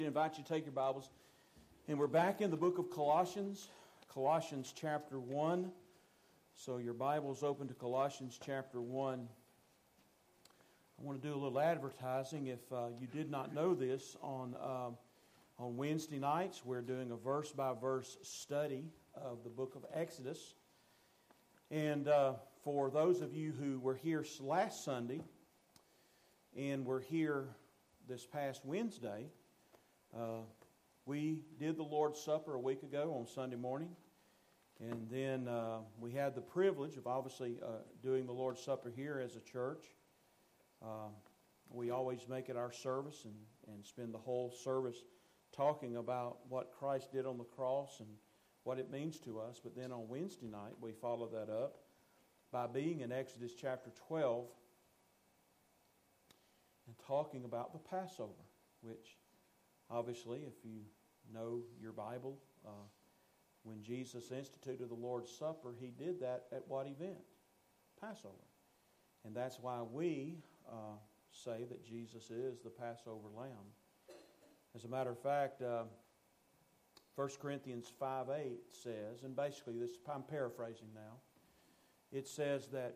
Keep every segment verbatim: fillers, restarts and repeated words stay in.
I invite you to take your Bibles, and we're back in the book of Colossians, Colossians chapter one. So your Bible's open to Colossians chapter one. I want to do a little advertising. If uh, you did not know this, on uh, on Wednesday nights we're doing a verse-by-verse study of the book of Exodus. And uh, for those of you who were here last Sunday and were here this past Wednesday, Uh, we did the Lord's Supper a week ago on Sunday morning, and then uh, we had the privilege of obviously uh, doing the Lord's Supper here as a church. Uh, we always make it our service and, and spend the whole service talking about what Christ did on the cross and what it means to us. But then on Wednesday night, we follow that up by being in Exodus chapter twelve and talking about the Passover, which obviously, if you know your Bible, uh, when Jesus instituted the Lord's Supper, He did that at what event? Passover. And that's why we uh, say that Jesus is the Passover Lamb. As a matter of fact, uh, First Corinthians five eight says, and basically this, I'm paraphrasing now, it says that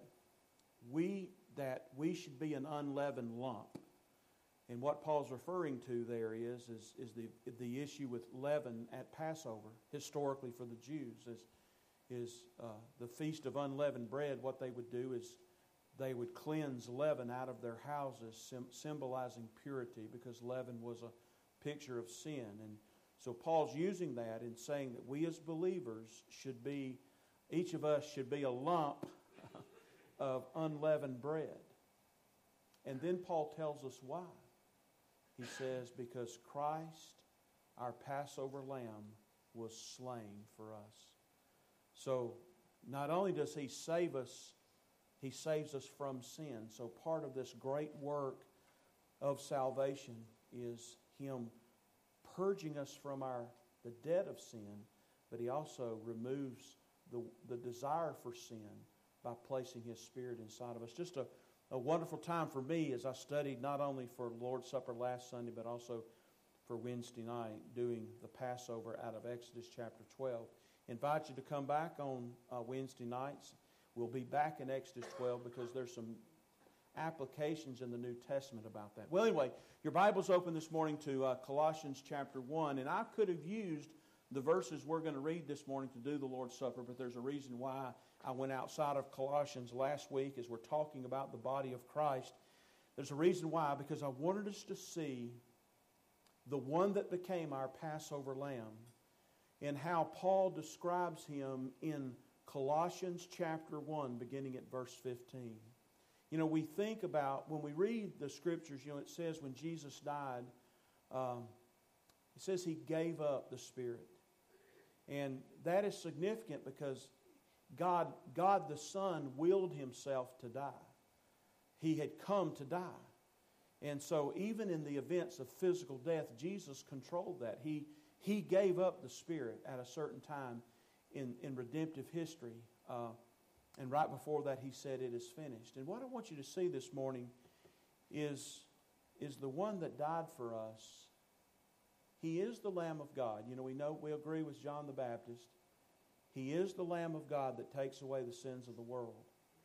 we that we should be an unleavened lump. And what Paul's referring to there is, is, is the, the issue with leaven at Passover, historically for the Jews, is, is uh, the Feast of Unleavened Bread. What they would do is they would cleanse leaven out of their houses, sim- symbolizing purity, because leaven was a picture of sin. And so Paul's using that in saying that we as believers should be, each of us should be a lump of unleavened bread. And then Paul tells us why. He says, because Christ, our Passover Lamb, was slain for us. So, not only does He save us, He saves us from sin. So part of this great work of salvation is Him purging us from our the debt of sin, but He also removes the, the desire for sin by placing His Spirit inside of us. Just a A wonderful time for me as I studied not only for Lord's Supper last Sunday, but also for Wednesday night, doing the Passover out of Exodus chapter twelve. Invite you to come back on uh, Wednesday nights. We'll be back in Exodus twelve because there's some applications in the New Testament about that. Well, anyway, your Bible's open this morning to uh, Colossians chapter one, and I could have used the verses we're going to read this morning to do the Lord's Supper, but there's a reason why I went outside of Colossians last week as we're talking about the body of Christ. There's a reason why, because I wanted us to see the one that became our Passover Lamb and how Paul describes Him in Colossians chapter one, beginning at verse fifteen. You know, we think about, when we read the Scriptures, you know, it says when Jesus died, um, it says He gave up the Spirit. And that is significant because God, God the Son willed Himself to die. He had come to die. And so even in the events of physical death, Jesus controlled that. He, he gave up the Spirit at a certain time in, in redemptive history. Uh, and right before that He said, "It is finished." And what I want you to see this morning is, is the one that died for us. He is the Lamb of God. You know, we know, we agree with John the Baptist. He is the Lamb of God that takes away the sins of the world.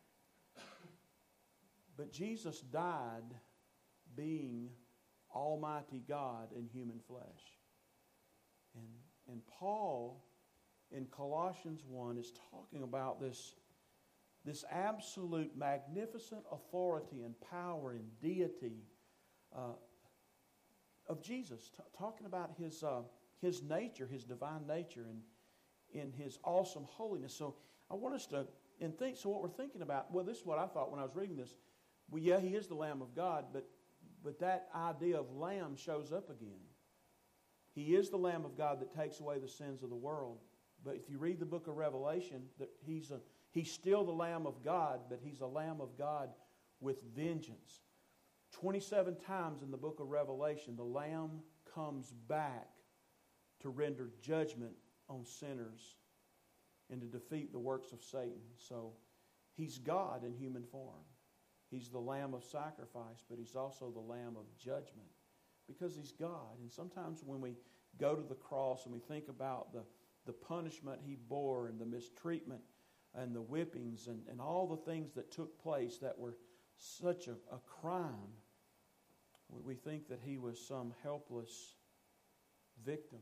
But Jesus died being Almighty God in human flesh. And, and Paul in Colossians one is talking about this, this absolute magnificent authority and power and deity uh, of Jesus, t- talking about His uh, His nature, His divine nature, and in His awesome holiness. So I want us to and think. So what we're thinking about, well, this is what I thought when I was reading this. Well, yeah, He is the Lamb of God, but but that idea of Lamb shows up again. He is the Lamb of God that takes away the sins of the world. But if you read the book of Revelation, that He's a He's still the Lamb of God, but He's a Lamb of God with vengeance. twenty-seven times in the book of Revelation, the Lamb comes back to render judgment on sinners and to defeat the works of Satan. So He's God in human form. He's the Lamb of sacrifice, but He's also the Lamb of judgment. Because He's God. And sometimes when we go to the cross and we think about the, the punishment He bore and the mistreatment and the whippings and, and all the things that took place that were such a, a crime, we think that He was some helpless victim.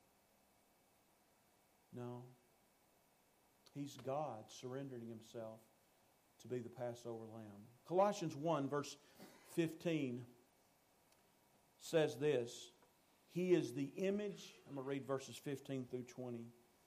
No. He's God surrendering Himself to be the Passover lamb. Colossians one verse fifteen says this. He is the image. I'm going to read verses fifteen through twenty.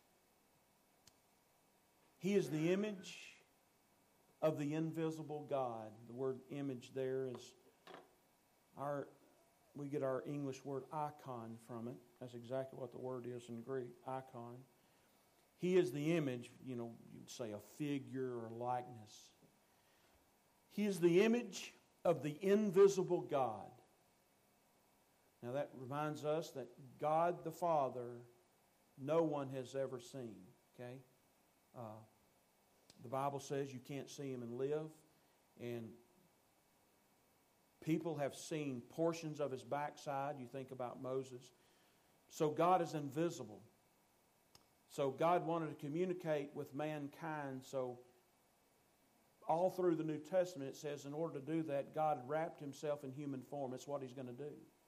He is the image of the invisible God. The word image there is our, we get our English word icon from it. That's exactly what the word is in Greek, icon. He is the image, you know, you'd say a figure or likeness. He is the image of the invisible God. Now that reminds us that God the Father, no one has ever seen. Okay? Uh, the Bible says you can't see Him and live. And people have seen portions of His backside. You think about Moses. So God is invisible. So God wanted to communicate with mankind. So all through the New Testament it says in order to do that, God wrapped Himself in human form. That's what He's going to do.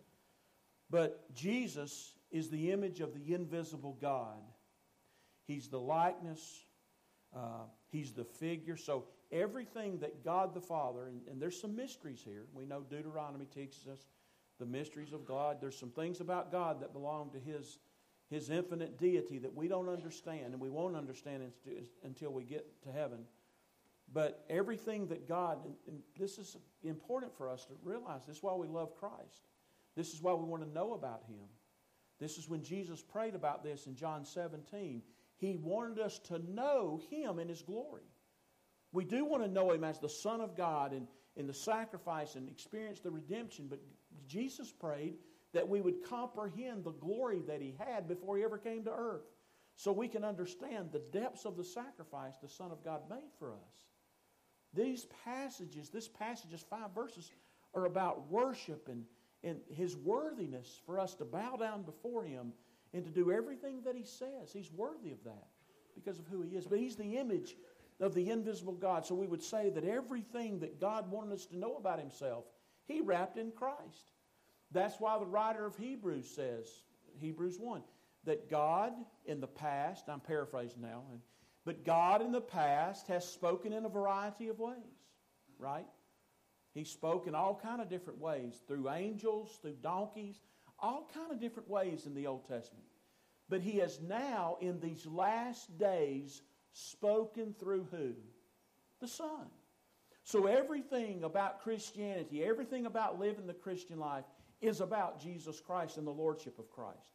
But Jesus is the image of the invisible God. He's the likeness. Uh, he's the figure. So everything that God the Father, and, and there's some mysteries here. We know Deuteronomy teaches us the mysteries of God. There's some things about God that belong to His, His infinite deity that we don't understand, and we won't understand until we get to heaven. But everything that God, and, and this is important for us to realize, this is why we love Christ. This is why we want to know about Him. This is when Jesus prayed about this in John seventeen. He wanted us to know Him in His glory. We do want to know Him as the Son of God and in the sacrifice and experience the redemption, but Jesus prayed that we would comprehend the glory that He had before He ever came to earth, so we can understand the depths of the sacrifice the Son of God made for us. These passages, this passage, just five verses, are about worship and and His worthiness for us to bow down before Him and to do everything that He says. He's worthy of that because of who He is. But He's the image of the invisible God. So we would say that everything that God wanted us to know about Himself, He wrapped in Christ. That's why the writer of Hebrews says, Hebrews one, that God in the past, I'm paraphrasing now, but God in the past has spoken in a variety of ways, right? He spoke in all kind of different ways, through angels, through donkeys, all kind of different ways in the Old Testament. But He has now, in these last days, spoken through who? The Son. So everything about Christianity, everything about living the Christian life is about Jesus Christ and the Lordship of Christ.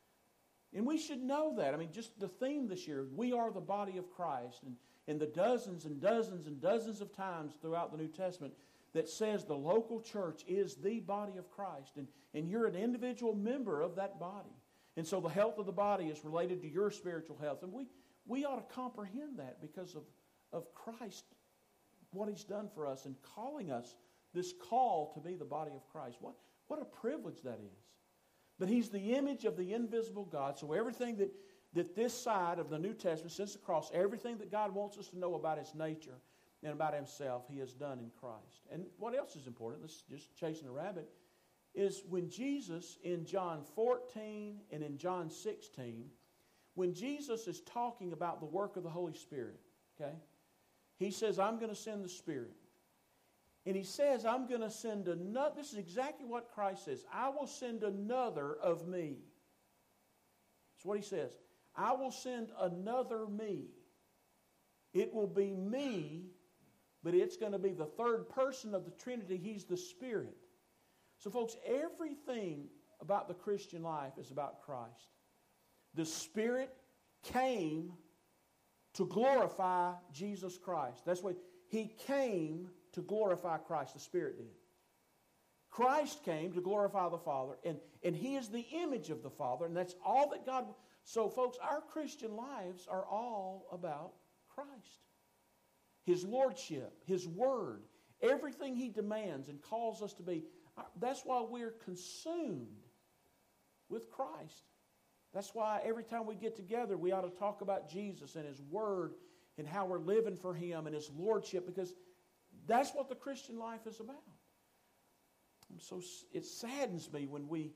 And we should know that. I mean, just the theme this year, we are the body of Christ. And, and the dozens and dozens and dozens of times throughout the New Testament that says the local church is the body of Christ. And, and you're an individual member of that body. And so the health of the body is related to your spiritual health. And we, we ought to comprehend that because of, of Christ, what He's done for us and calling us this call to be the body of Christ. What, what a privilege that is. But He's the image of the invisible God. So everything that, that this side of the New Testament, since the cross, everything that God wants us to know about His nature and about Himself, He has done in Christ. And what else is important, this is just chasing a rabbit, is when Jesus in John fourteen and in John sixteen, when Jesus is talking about the work of the Holy Spirit, okay, He says, I'm going to send the Spirit. And He says, I'm going to send another, this is exactly what Christ says, I will send another of me. That's what He says. I will send another me. It will be me, but it's going to be the third person of the Trinity. He's the Spirit. So folks, everything about the Christian life is about Christ. The Spirit came to glorify Jesus Christ. That's what He came to glorify Christ. The Spirit did. Christ came to glorify the Father, and, and He is the image of the Father, and that's all that God... So folks, our Christian lives are all about Christ. His Lordship, His Word, everything He demands and calls us to be. That's why we're consumed with Christ. That's why every time we get together, we ought to talk about Jesus and His Word and how we're living for Him and His Lordship, because that's what the Christian life is about. And so it saddens me when we,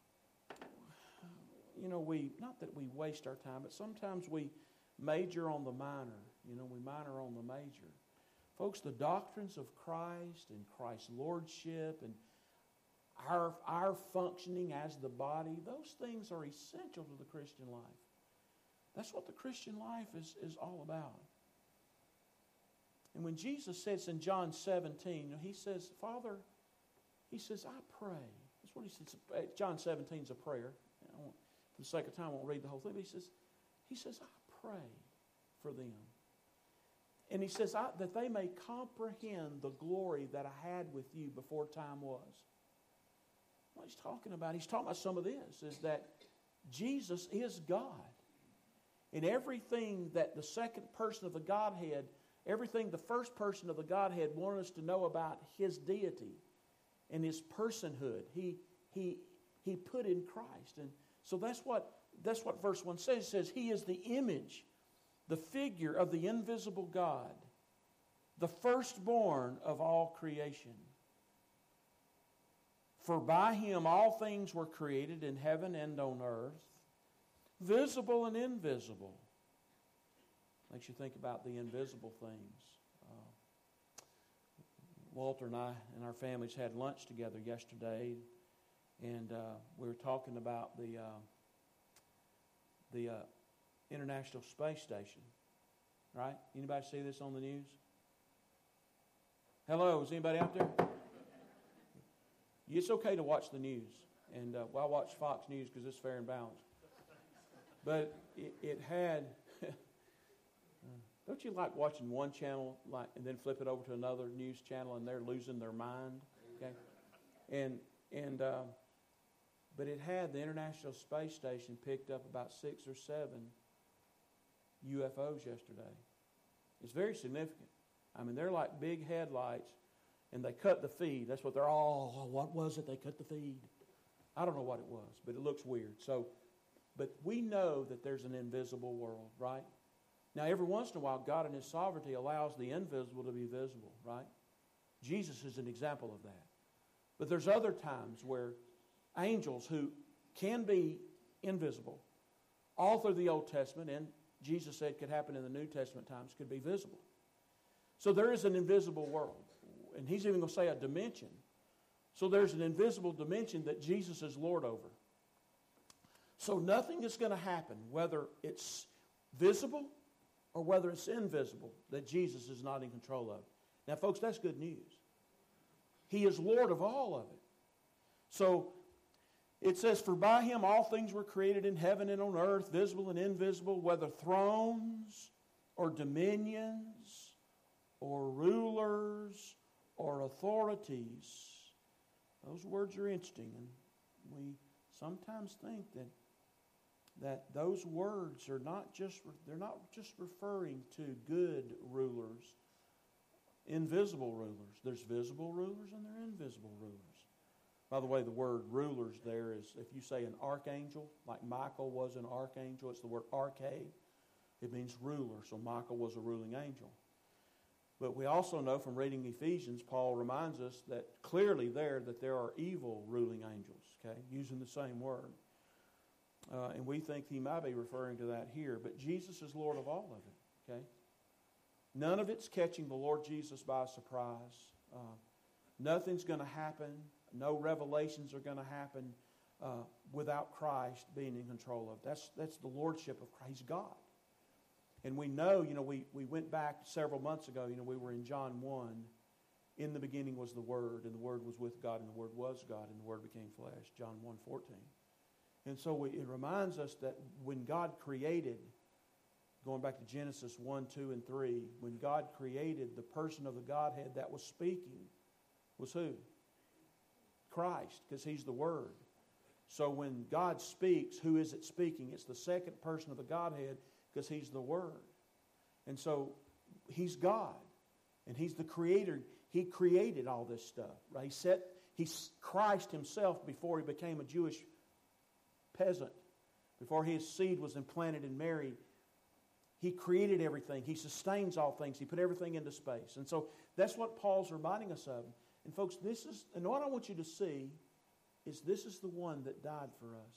you know, we, not that we waste our time, but sometimes we major on the minor. You know, we minor on the major. Folks, the doctrines of Christ and Christ's Lordship and Our, our functioning as the body, those things are essential to the Christian life. That's what the Christian life is, is all about. And when Jesus says in John seventeen, you know, He says, Father, He says, I pray. That's what He says. John seventeen is a prayer. I won't, for the sake of time, I won't read the whole thing. But He says, He says, I pray for them. And He says, I, that they may comprehend the glory that I had with you before time was. What He's talking about, He's talking about some of this, is that Jesus is God. And everything that the second person of the Godhead, everything the first person of the Godhead wanted us to know about His deity and His personhood, He He He put in Christ. And so that's what that's what verse one says. It says, He is the image, the figure of the invisible God, the firstborn of all creation. For by Him all things were created in heaven and on earth, visible and invisible. Makes you think about the invisible things. Uh, Walter and I and our families had lunch together yesterday, and uh, we were talking about the uh, the uh, International Space Station. Right? Anybody see this on the news? Hello, is anybody out there? It's okay to watch the news, and uh, well, I watch Fox News because it's fair and balanced. But it, it had, don't you like watching one channel like and then flip it over to another news channel and they're losing their mind? Okay, and and uh, but it had the International Space Station picked up about six or seven U F Os yesterday. It's very significant. I mean, they're like big headlights. And they cut the feed. That's what they're all, oh, what was it? They cut the feed. I don't know what it was, but it looks weird. So, but we know that there's an invisible world, right? Now, every once in a while, God in His sovereignty allows the invisible to be visible, right? Jesus is an example of that. But there's other times where angels who can be invisible, all through the Old Testament, and Jesus said could happen in the New Testament times, could be visible. So there is an invisible world. And He's even going to say a dimension. So there's an invisible dimension that Jesus is Lord over. So nothing is going to happen, whether it's visible or whether it's invisible, that Jesus is not in control of. Now, folks, that's good news. He is Lord of all of it. So it says, for by Him all things were created in heaven and on earth, visible and invisible, whether thrones or dominions or rulers or authorities. Those words are interesting, and we sometimes think that that those words are not just they're not just referring to good rulers, invisible rulers. There's visible rulers and there are invisible rulers. By the way, the word rulers there is, if you say an archangel, like Michael was an archangel, it's the word arche. It means ruler, so Michael was a ruling angel. But we also know from reading Ephesians, Paul reminds us that clearly there that there are evil ruling angels, okay, using the same word. Uh, and we think he might be referring to that here. But Jesus is Lord of all of it, okay? None of it's catching the Lord Jesus by surprise. Uh, nothing's going to happen. No revelations are going to happen uh, without Christ being in control of it. That's, that's the lordship of Christ. He's God. And we know, you know, we, we went back several months ago, you know, we were in John one. In the beginning was the Word, and the Word was with God, and the Word was God, and the Word became flesh. John one fourteen. And so we, it reminds us that when God created, going back to Genesis one, two, and three, when God created, the person of the Godhead that was speaking was who? Christ, because He's the Word. So when God speaks, who is it speaking? It's the second person of the Godhead, because He's the Word. And so He's God, and He's the Creator. He created all this stuff, right? He set, He's Christ himself before he became a Jewish peasant, before his seed was implanted in Mary. He created everything. He sustains all things. He put everything into space. And so that's what Paul's reminding us of. And folks, this is, and what I want you to see is this is the one that died for us.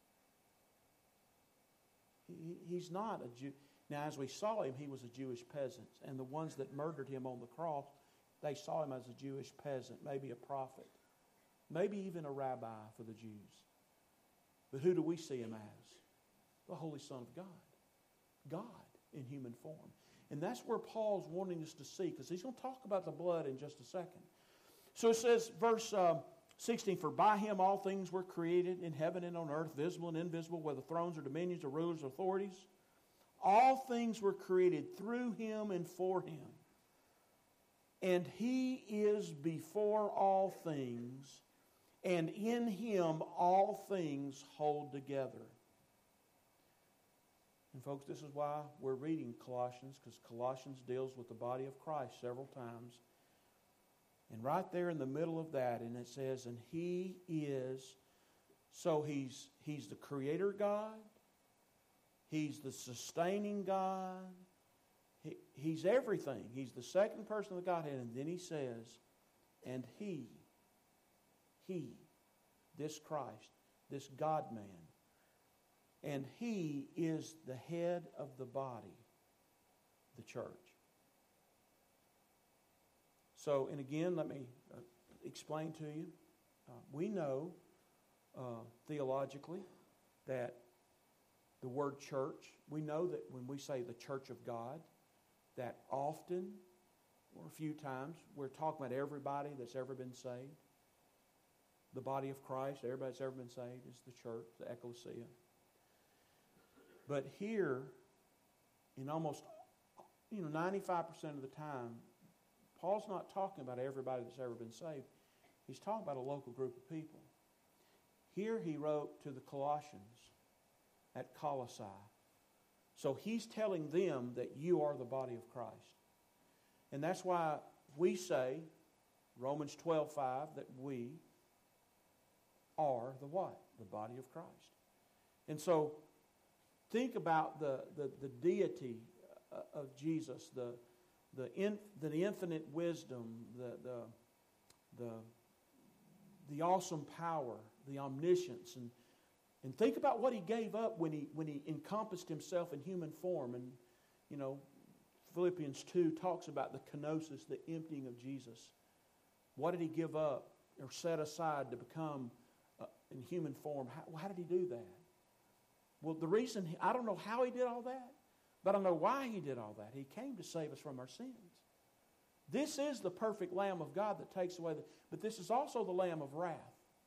He, he's not a Jew. Now, as we saw him, he was a Jewish peasant. And the ones that murdered him on the cross, they saw him as a Jewish peasant, maybe a prophet, maybe even a rabbi for the Jews. But who do we see him as? The Holy Son of God. God in human form. And that's where Paul's wanting us to see, because he's going to talk about the blood in just a second. So it says, verse uh, sixteen, for by him all things were created in heaven and on earth, visible and invisible, whether thrones or dominions or rulers or authorities. All things were created through him and for him. And he is before all things, and in him all things hold together. And folks, this is why we're reading Colossians, because Colossians deals with the body of Christ several times. And right there in the middle of that, and it says, and he is, so he's, he's the creator God, he's the sustaining God, he, he's everything. He's the second person of the Godhead. And then he says, and he, he, this Christ, this God-man, and he is the head of the body, the church. So, and again, let me uh, explain to you. Uh, we know uh, theologically that the word church, we know that when we say the church of God, that often, or a few times, we're talking about everybody that's ever been saved. The body of Christ, everybody that's ever been saved is the church, the ecclesia. But here, in almost, you know, ninety-five percent of the time, Paul's not talking about everybody that's ever been saved. He's talking about a local group of people. Here he wrote to the Colossians at Colossae. So he's telling them that you are the body of Christ. And that's why we say, Romans twelve five, that we are the what? The body of Christ. And so think about the, the, the deity of Jesus, the, the, in, the infinite wisdom, the, the, the, the awesome power, the omniscience. And, and think about what he gave up when he, when he encompassed himself in human form. And, you know, Philippians two talks about the kenosis, the emptying of Jesus. What did he give up or set aside to become uh, in human form? How, how did he do that? Well, the reason, he, I don't know how he did all that, but I know why he did all that. He came to save us from our sins. This is the perfect Lamb of God that takes away the, but this is also the Lamb of wrath.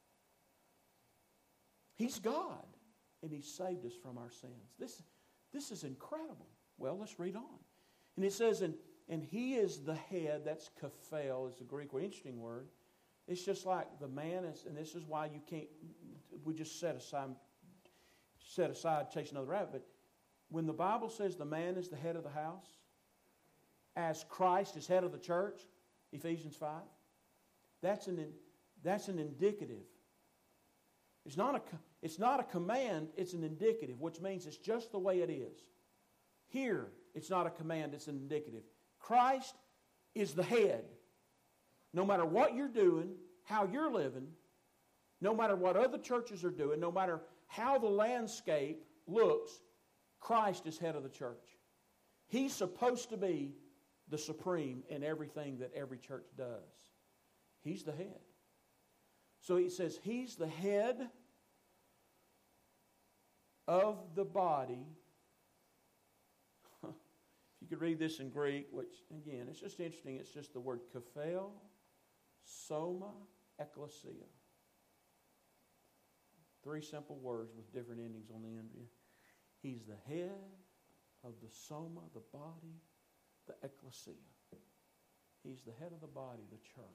He's God, and he saved us from our sins. This, this is incredible. Well, let's read on. And it says, and, and he is the head, that's kaphel, is the Greek word, interesting word. It's just like the man is, and this is why you can't, we just set aside, set aside, chase another rabbit. But when the Bible says the man is the head of the house, as Christ is head of the church, Ephesians five, that's an, that's an indicative. It's not a, it's not a command, it's an indicative, which means it's just the way it is. Here, it's not a command, it's an indicative. Christ is the head. No matter what you're doing, how you're living, no matter what other churches are doing, no matter how the landscape looks, Christ is head of the church. He's supposed to be the supreme in everything that every church does. He's the head. So he says he's the head of the body. If you could read this in Greek, which again, it's just interesting. It's just the word kaphel, soma, ekklesia. Three simple words with different endings on the end. He's the head of the soma, the body, the ekklesia. He's the head of the body, the church.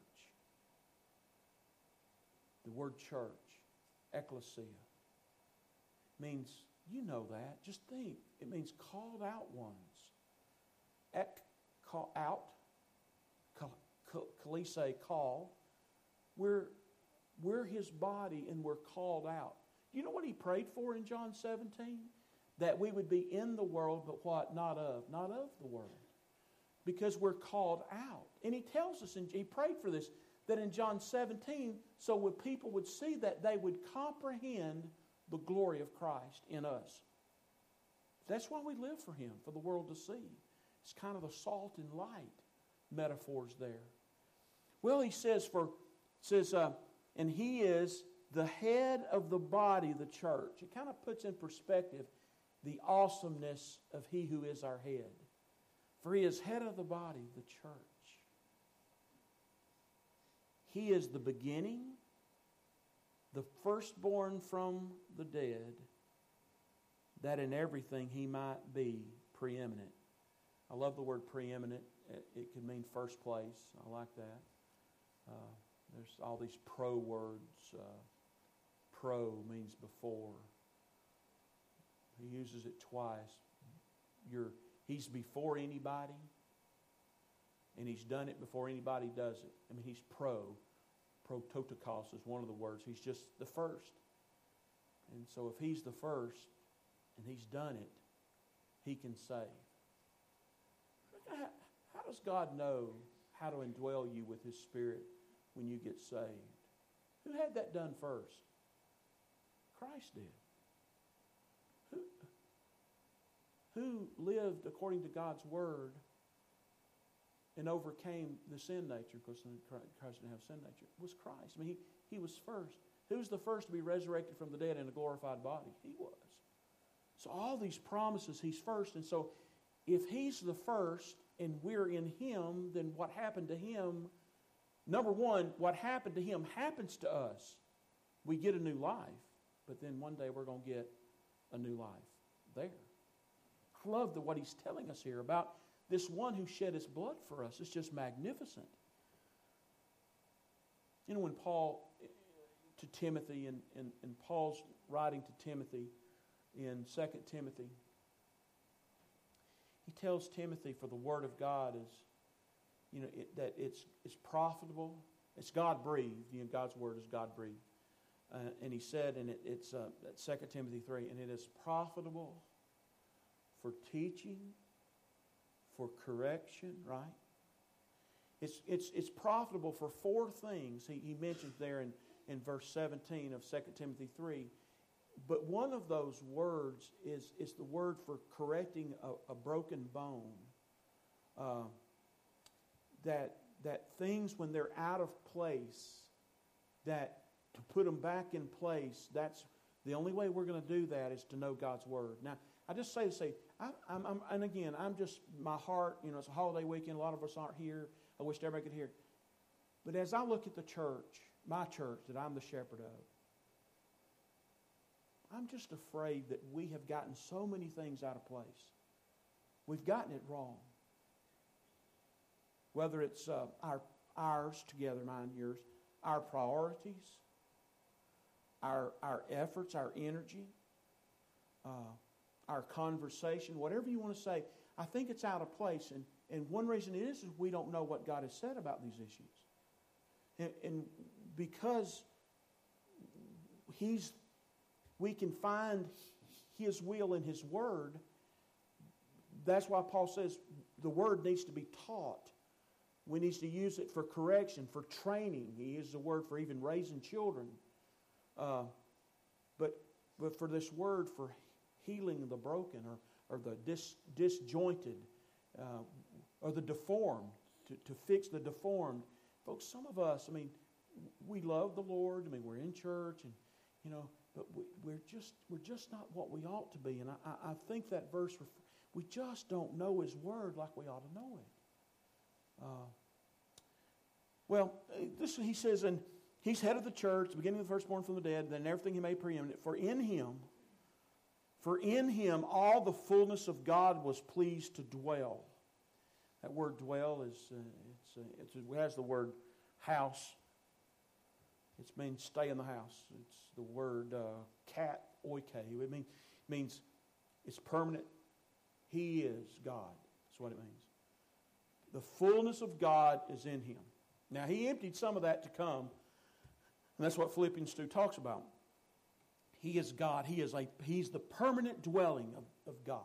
The word church, ekklesia, means, you know that, just think, it means called out ones. Ek, call out, kalise, call. We're we're His body and we're called out. You know what He prayed for in John seventeen? That we would be in the world, but what? Not of. Not of the world. Because we're called out. And He tells us, and He prayed for this, that in John seventeen, so when people would see that, they would comprehend the glory of Christ in us. That's why we live for Him, for the world to see. It's kind of the salt and light metaphors there. Well, He says, for says, uh, and He is the head of the body, the church. It kind of puts in perspective the awesomeness of He who is our head. For He is head of the body, the church. He is the beginning, the firstborn from the dead, that in everything He might be preeminent. I love the word preeminent. It, it could mean first place. I like that. Uh, there's all these pro words. Uh, pro means before. He uses it twice. You're, he's before anybody, and He's done it before anybody does it. I mean, He's pro. Prototokos is one of the words. He's just the first. And so if He's the first, and He's done it, He can save. How does God know how to indwell you with His Spirit when you get saved? Who had that done first? Christ did. Who, who lived according to God's Word and overcame the sin nature, because Christ didn't have sin nature? It was Christ. I mean, he, he was first. Who's the first to be resurrected from the dead in a glorified body? He was. So all these promises, He's first. And so if He's the first and we're in Him, then what happened to Him, number one, what happened to Him happens to us. We get a new life, but then one day we're going to get a new life there. I love the, what He's telling us here about this one who shed His blood for us. It's just magnificent. You know, when Paul, to Timothy, and, and, and Paul's writing to Timothy in Second Timothy, he tells Timothy, for the Word of God is, you know, it, that it's it's profitable. It's God-breathed. You know, God's Word is God-breathed. Uh, and he said, and it, it's uh, Second Timothy three, and it is profitable for teaching, for correction, right? It's it's it's profitable for four things he, he mentions there in, in verse seventeen of Second Timothy three. But one of those words is, is the word for correcting a, a broken bone. Uh, that that things, when they're out of place, that to put them back in place, that's the only way we're going to do that is to know God's Word. Now, I just say to say, I, I'm, I'm, and again, I'm just, my heart, you know, it's a holiday weekend. A lot of us aren't here. I wish everybody could hear. But as I look at the church, my church that I'm the shepherd of, I'm just afraid that we have gotten so many things out of place. We've gotten it wrong. Whether it's uh, our ours together, mine, yours, our priorities, our our efforts, our energy, uh, our conversation, whatever you want to say, I think it's out of place. And, and one reason it is is we don't know what God has said about these issues. And, and because He's we can find His will in His Word, that's why Paul says the Word needs to be taught. We need to use it for correction, for training. He uses the word for even raising children. Uh, but but for this word for healing the broken or, or the dis, disjointed uh, or the deformed, to, to fix the deformed. Folks, some of us, I mean, we love the Lord. I mean, we're in church, and you know, but we, we're just we're just not what we ought to be. And I, I think that verse, we just don't know His Word like we ought to know it. Uh, well, this he says, and He's head of the church, the beginning of the firstborn from the dead, then everything He made preeminent. For in Him, for in Him all the fullness of God was pleased to dwell. That word "dwell" is uh, it's, uh, it's it has the word "house." It means stay in the house. It's the word uh, "kat oike." It means means it's permanent. He is God. That's what it means. The fullness of God is in Him. Now, He emptied some of that to come And that's what Philippians two talks about. He is God. He is a, he's the permanent dwelling of, of God.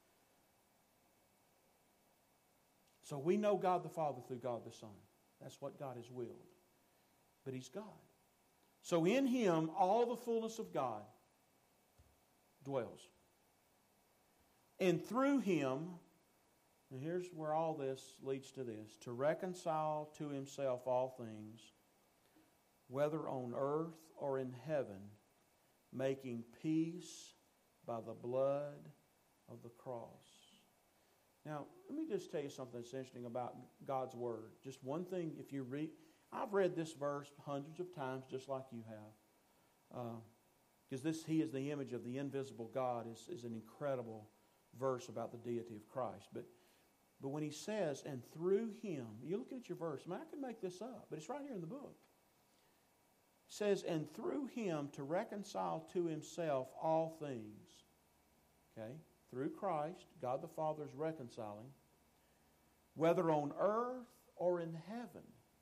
So we know God the Father through God the Son. That's what God has willed. But He's God. So in Him, all the fullness of God dwells. And through Him, and here's where all this leads to this, to reconcile to Himself all things, whether on earth or in heaven, making peace by the blood of the cross. Now, let me just tell you something that's interesting about God's Word. Just one thing, if you read, I've read this verse hundreds of times just like you have. Because uh, this, He is the image of the invisible God, is, is an incredible verse about the deity of Christ. But but when He says, and through Him, you're looking at your verse, I mean, I can make this up, but it's right here in the book. It says, and through Him to reconcile to Himself all things. Okay? Through Christ, God the Father is reconciling, whether on earth or in heaven,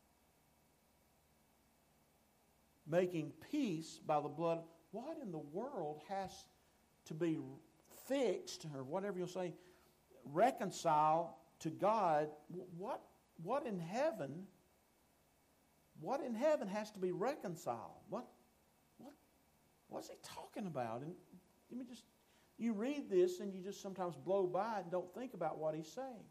making peace by the blood. What in the world has to be fixed, or whatever you'll say, reconcile to God? What, what in heaven, what in heaven has to be reconciled? What, what, what's he talking about? And let me just, you read this and you just sometimes blow by it and don't think about what he's saying.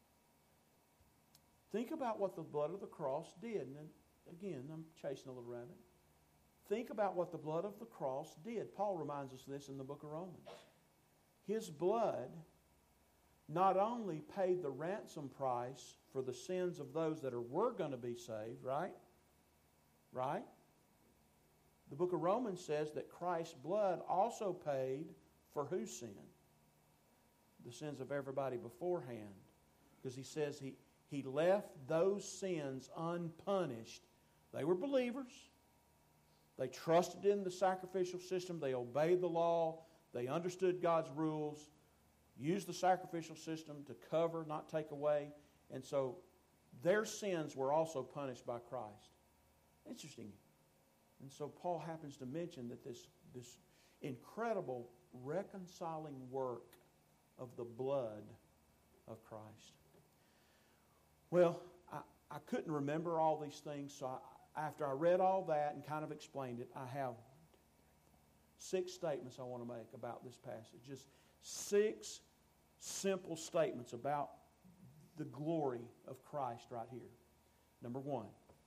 Think about what the blood of the cross did. And again, I'm chasing a little rabbit. Think about what the blood of the cross did. Paul reminds us of this in the book of Romans. His blood not only paid the ransom price for the sins of those that are, were going to be saved, right? Right? The book of Romans says that Christ's blood also paid for whose sin? The sins of everybody beforehand. Because he says he, he left those sins unpunished. They were believers. They trusted in the sacrificial system. They obeyed the law. They understood God's rules. Used the sacrificial system to cover, not take away. And so their sins were also punished by Christ. Interesting. And so Paul happens to mention that this, this incredible reconciling work of the blood of Christ. Well, I, I couldn't remember all these things, so I, after I read all that and kind of explained it, I have six statements I want to make about this passage. Just six simple statements about the glory of Christ right here. Number one,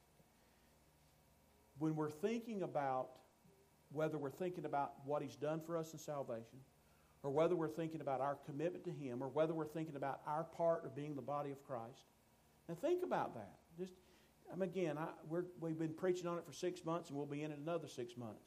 when we're thinking about, whether we're thinking about what He's done for us in salvation, or whether we're thinking about our commitment to Him, or whether we're thinking about our part of being the body of Christ, now think about that. Just, I mean, again, I, we're, we've been preaching on it for six months, and we'll be in it another six months.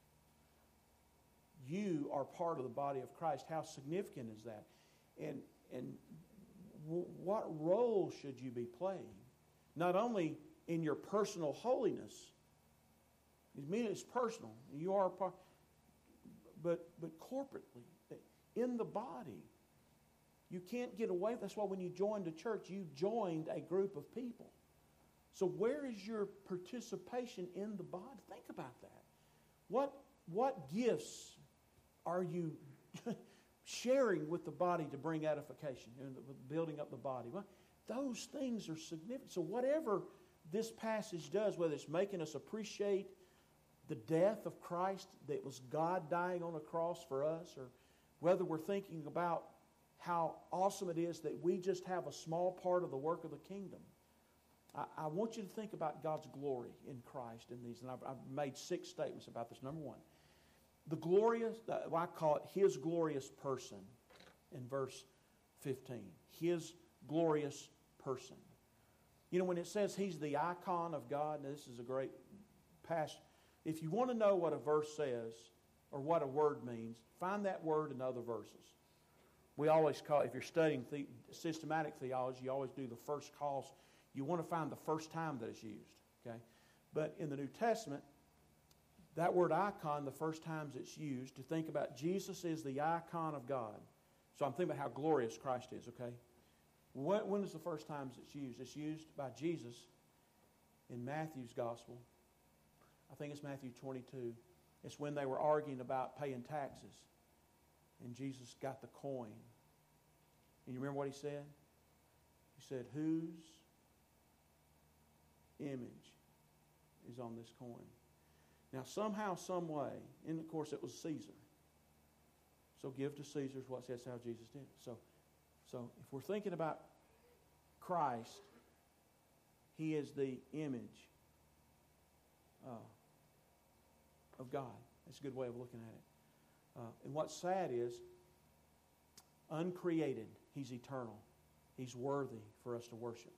You are part of the body of Christ. How significant is that? And and w- what role should you be playing? Not only in your personal holiness. I mean, it's personal. You are part, but but corporately in the body. You can't get away. That's why when you joined a church, you joined a group of people. So where is your participation in the body? Think about that. What what gifts are you sharing with the body to bring edification, and building up the body? Well, those things are significant. So whatever this passage does, whether it's making us appreciate the death of Christ, that was God dying on a cross for us, or whether we're thinking about how awesome it is that we just have a small part of the work of the kingdom, I, I want you to think about God's glory in Christ in these. And I've, I've made six statements about this. Number one, the glorious, I call it His glorious person in verse fifteen. His glorious person. You know, when it says He's the icon of God, now this is a great passage. If you want to know what a verse says or what a word means, find that word in other verses. We always call, if you're studying the, systematic theology, you always do the first cause. You want to find the first time that it's used. Okay, but in the New Testament, that word icon, the first times it's used, to think about Jesus is the icon of God. So I'm thinking about how glorious Christ is, okay? When, when is the first time it's used? It's used by Jesus in Matthew's Gospel I think it's Matthew twenty-two. It's when they were arguing about paying taxes. And Jesus got the coin. And you remember what he said? He said, whose image is on this coin? Now, somehow, some way, and of course it was Caesar. So give to Caesar's what, that's how Jesus did it. So, so if we're thinking about Christ, He is the image uh, of God. That's a good way of looking at it. Uh, and what's sad is, uncreated, He's eternal. He's worthy for us to worship.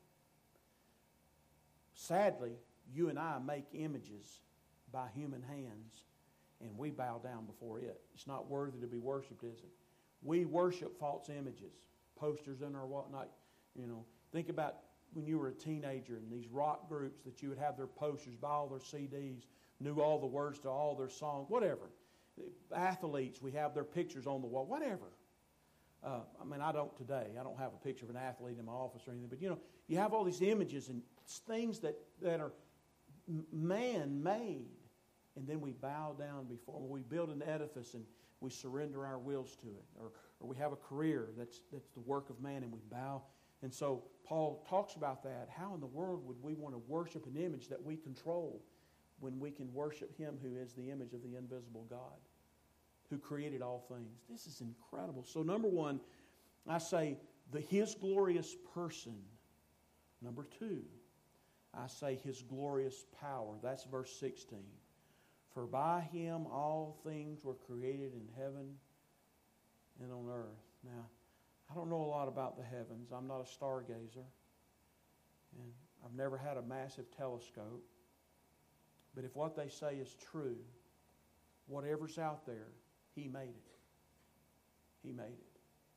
Sadly, you and I make images by human hands, and we bow down before it. It's not worthy to be worshipped, is it? We worship false images, posters in our whatnot. You know, think about when you were a teenager and these rock groups that you would have their posters, buy all their C Ds, knew all the words to all their songs, whatever. Athletes, we have their pictures on the wall, whatever. Uh, I mean, I don't today. I don't have a picture of an athlete in my office or anything. But, you know, you have all these images and things that, that are man-made. And then we bow down before them. We build an edifice and we surrender our wills to it. Or, or we have a career that's, that's the work of man and we bow. And so Paul talks about that. How in the world would we want to worship an image that we control when we can worship Him who is the image of the invisible God, who created all things? This is incredible. So number one, I say the His glorious person. Number two, I say His glorious power. That's verse sixteen. For by Him all things were created in heaven and on earth. Now, I don't know a lot about the heavens. I'm not a stargazer. And I've never had a massive telescope. But if what they say is true, whatever's out there, He made it. He made it.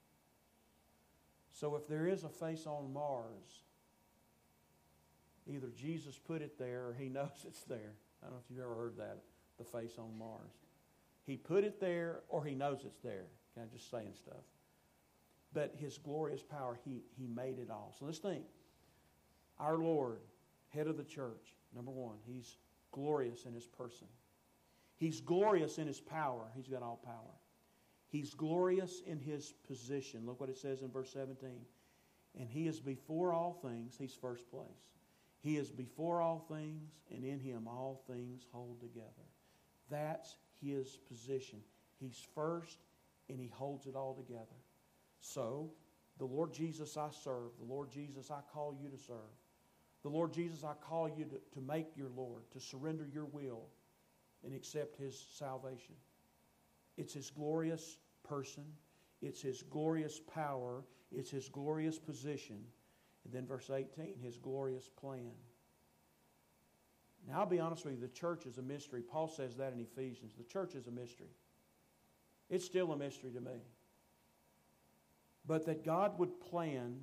So if there is a face on Mars, either Jesus put it there or He knows it's there. I don't know if you've ever heard that, the face on Mars. He put it there or He knows it's there. Kind of just saying stuff. But His glorious power, He, he made it all. So let's think. Our Lord, head of the church, number one, He's glorious in His person. He's glorious in His power. He's got all power. He's glorious in His position. Look what it says in verse seventeen. And He is before all things. He's first place. He is before all things, and in Him all things hold together. That's His position. He's first, and He holds it all together. So, the Lord Jesus I serve, the Lord Jesus I call you to serve. The Lord Jesus I call you to, to make your Lord, to surrender your will and accept His salvation. It's His glorious person. It's His glorious power. It's His glorious position. And then verse eighteen, His glorious plan. Now, I'll be honest with you, the church is a mystery. Paul says that in Ephesians. The church is a mystery. It's still a mystery to me. But that God would plan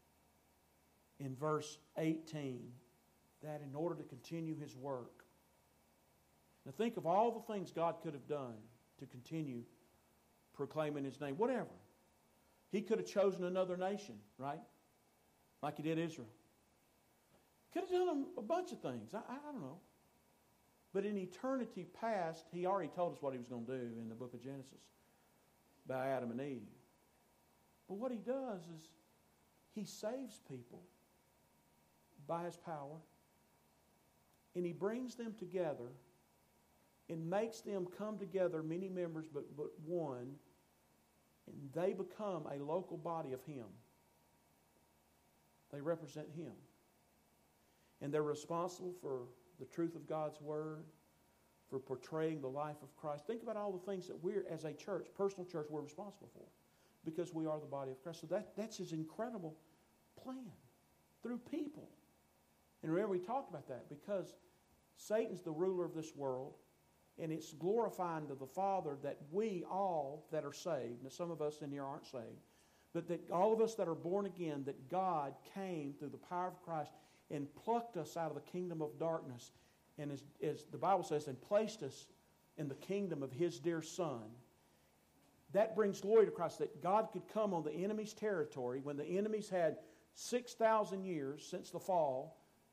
in verse eighteen that in order to continue His work. Now think of all the things God could have done to continue proclaiming His name. Whatever. He could have chosen another nation, right? Like He did Israel. Could have done a bunch of things. I, I don't know. But in eternity past, He already told us what He was going to do in the book of Genesis by Adam and Eve. But what He does is He saves people by His power, and He brings them together and makes them come together, many members but, but one, and they become a local body of Him. They represent Him. And they're responsible for the truth of God's Word, for portraying the life of Christ. Think about all the things that we're, as a church, personal church, we're responsible for. Because we are the body of Christ. So that, that's His incredible plan through people. And remember, we talked about that because Satan's the ruler of this world, and it's glorifying to the Father that we all that are saved, now some of us in here aren't saved, but that all of us that are born again, that God came through the power of Christ and plucked us out of the kingdom of darkness, and as, as the Bible says, and placed us in the kingdom of His dear Son. That brings glory to Christ, that God could come on the enemy's territory when the enemies had six thousand years since the fall to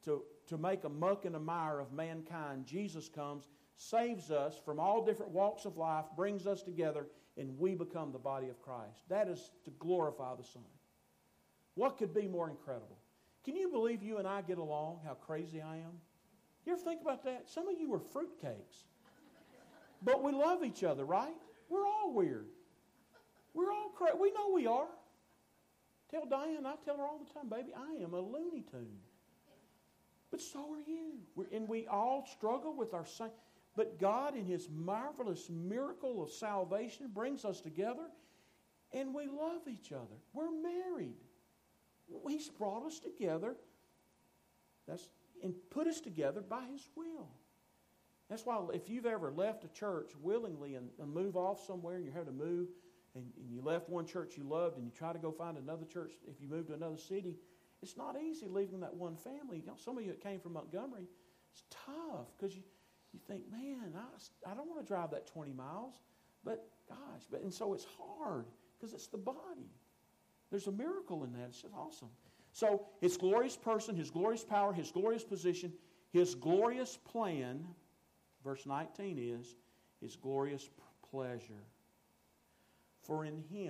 to make a muck and a mire of mankind, Jesus comes, saves us from all different walks of life, brings us together, and we become the body of Christ. That is to glorify the Son. What could be more incredible? Can you believe you and I get along, how crazy I am? You ever think about that? Some of you are fruitcakes. But we love each other, right? We're all weird. We're all crazy. We know we are. Tell Diane, I tell her all the time, baby, I am a Looney Tune. But so are you. We're, and we all struggle with our same. But God, in His marvelous miracle of salvation, brings us together, and we love each other. We're married. He's brought us together. That's and put us together by His will. That's why if you've ever left a church willingly and, and move off somewhere, and you had to move, and, and you left one church you loved, and you try to go find another church, if you move to another city, it's not easy leaving that one family. You know, some of you that came from Montgomery, it's tough because you, you think, man, I, I don't want to drive that twenty miles, but gosh, but and so it's hard because it's the body. There's a miracle in that. It's just awesome. So His glorious person, His glorious power, His glorious position, His glorious plan, verse nineteen is, His glorious pleasure. For in Him,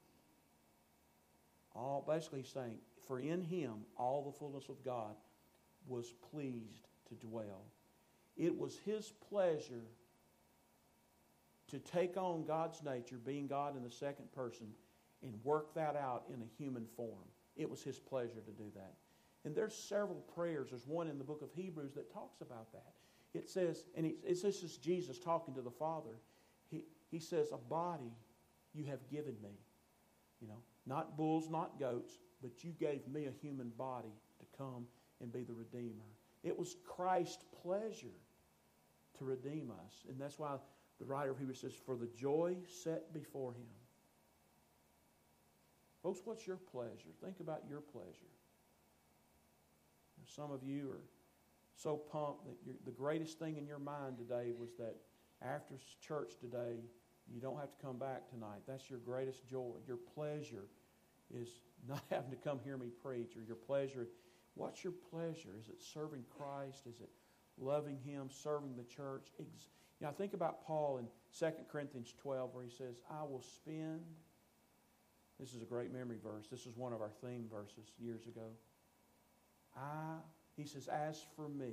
all basically He's saying, for in Him all the fullness of God was pleased to dwell. It was His pleasure to take on God's nature, being God in the second person, and work that out in a human form. It was His pleasure to do that. And there's several prayers. There's one in the book of Hebrews that talks about that. It says, and it's, this is Jesus talking to the Father. He, he says, a body you have given me. You know, not bulls, not goats, but you gave me a human body to come and be the Redeemer. It was Christ's pleasure to redeem us. And that's why the writer of Hebrews says, for the joy set before Him. Folks, what's your pleasure? Think about your pleasure. Some of you are so pumped that you're, the greatest thing in your mind today was that after church today, you don't have to come back tonight. That's your greatest joy. Your pleasure is not having to come hear me preach, or your pleasure. What's your pleasure? Is it serving Christ? Is it loving Him, serving the church? You know, I think about Paul in Second Corinthians twelve where he says, I will spend... This is a great memory verse. This is one of our theme verses years ago. I, he says, as for me,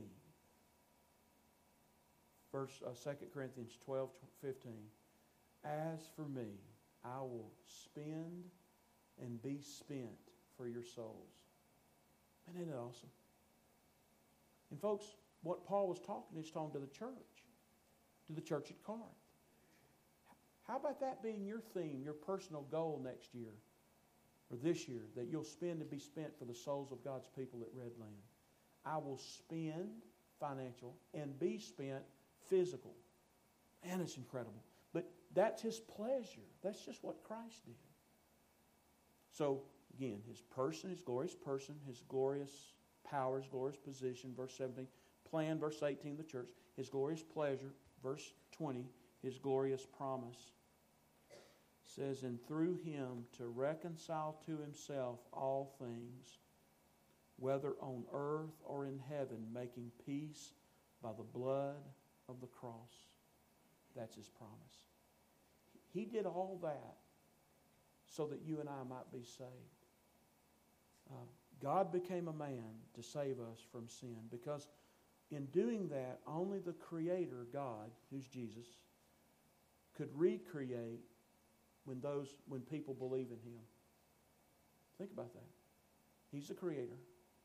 verse uh, Second Corinthians twelve, fifteen, as for me, I will spend and be spent for your souls. Man, isn't that awesome? And folks, what Paul was talking, he's talking to the church, to the church at Corinth. How about that being your theme, your personal goal next year, or this year, that you'll spend and be spent for the souls of God's people at Redland? I will spend financial and be spent physical. Man, it's incredible. But that's His pleasure. That's just what Christ did. So, again, His person, His glorious person, His glorious power, His glorious position, verse seventeen. Plan, verse eighteen, the church. His glorious pleasure, verse twenty. His glorious promise. It says, and through Him to reconcile to Himself all things, whether on earth or in heaven, making peace by the blood of the cross. That's His promise. He did all that so that you and I might be saved. Uh, God became a man to save us from sin, because in doing that, only the Creator, God, who's Jesus, could recreate when those when people believe in Him. Think about that. He's the Creator.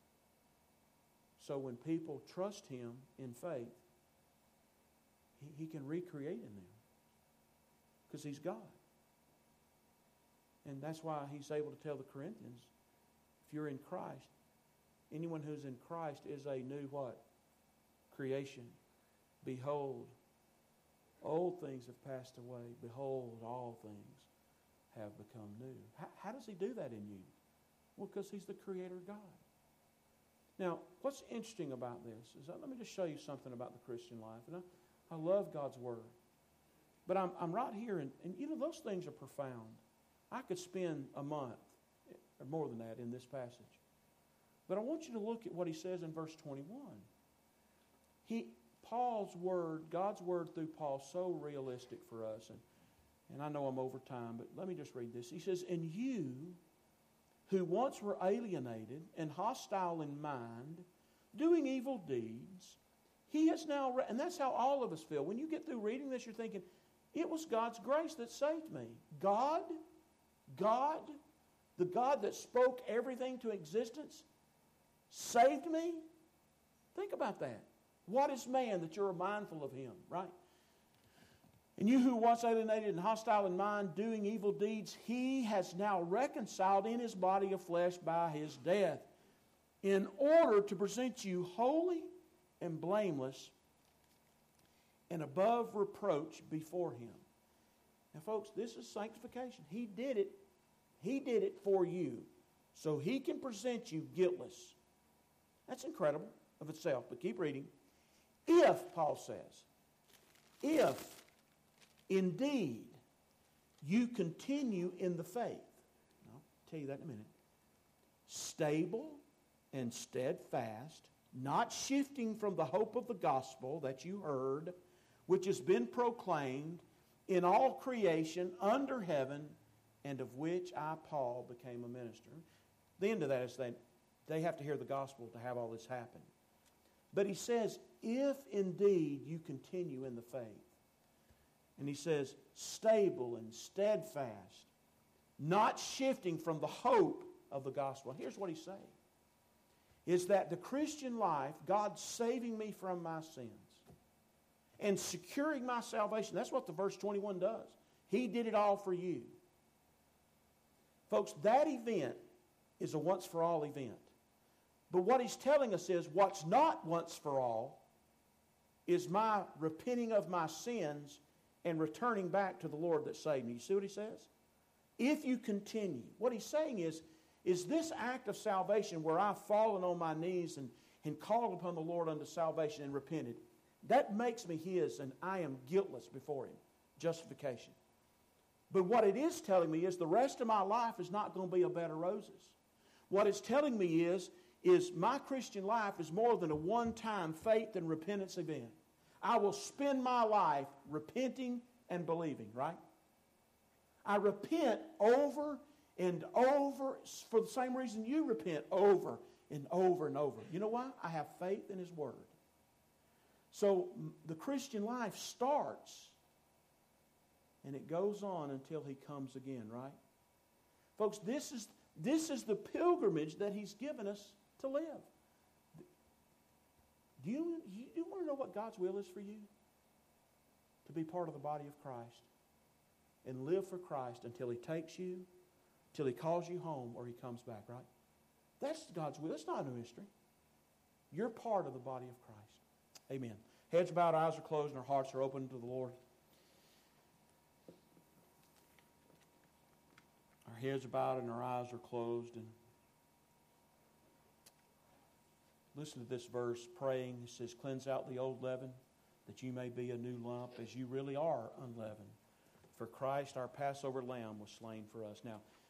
So when people trust Him in faith, He, he can recreate in them, because He's God. And that's why He's able to tell the Corinthians, if you're in Christ, anyone who's in Christ is a new what? Creation. Behold, old things have passed away. Behold, all things have become new. How, how does He do that in you? Well, because He's the Creator God. Now, what's interesting about this is that, let me just show you something about the Christian life. And I, I love God's Word. But I'm, I'm right here, and, and you know, those things are profound. I could spend a month, or more than that, in this passage. But I want you to look at what he says in verse twenty-one. He, Paul's word, God's word through Paul, so realistic for us. And, and I know I'm over time, but let me just read this. He says, "And you, who once were alienated and hostile in mind, doing evil deeds, He has now..." Re-. And that's how all of us feel. When you get through reading this, you're thinking, it was God's grace that saved me. God, God, the God that spoke everything to existence, saved me? Think about that. What is man that you're mindful of him, right? "And you who once alienated and hostile in mind, doing evil deeds, He has now reconciled in His body of flesh by His death, in order to present you holy and blameless and above reproach before Him." Now, folks, this is sanctification. He did it. He did it for you, so He can present you guiltless. That's incredible of itself, but keep reading. "If," Paul says, "if indeed you continue in the faith," I'll tell you that in a minute, "stable and steadfast, not shifting from the hope of the gospel that you heard, which has been proclaimed in all creation under heaven, and of which I, Paul, became a minister." The end of that is that they have to hear the gospel to have all this happen. But he says, if indeed you continue in the faith. And he says, stable and steadfast, not shifting from the hope of the gospel. Here's what he's saying. Is that the Christian life, God saving me from my sins and securing my salvation, that's what the verse twenty-one does. He did it all for you. Folks, that event is a once-for-all event. But what he's telling us is what's not once for all is my repenting of my sins and returning back to the Lord that saved me. You see what he says? If you continue. What he's saying is, is this act of salvation where I've fallen on my knees and, and called upon the Lord unto salvation and repented, that makes me His and I am guiltless before Him. Justification. But what it is telling me is the rest of my life is not going to be a bed of roses. What it's telling me is, is my Christian life is more than a one-time faith and repentance event. I will spend my life repenting and believing, right? I repent over and over for the same reason you repent, over and over and over. You know why? I have faith in His Word. So the Christian life starts and it goes on until He comes again, right? Folks, this is, this is the pilgrimage that He's given us to live. Do you, you, you want to know what God's will is for you? To be part of the body of Christ and live for Christ until He takes you, till He calls you home or He comes back, right? That's God's will. It's not a mystery. You're part of the body of Christ. Amen. Heads bowed, eyes are closed, and our hearts are open to the Lord. Our heads are bowed and our eyes are closed. And listen to this verse, praying. It says, "Cleanse out the old leaven, that you may be a new lump, as you really are unleavened. For Christ, our Passover lamb, was slain for us." Now,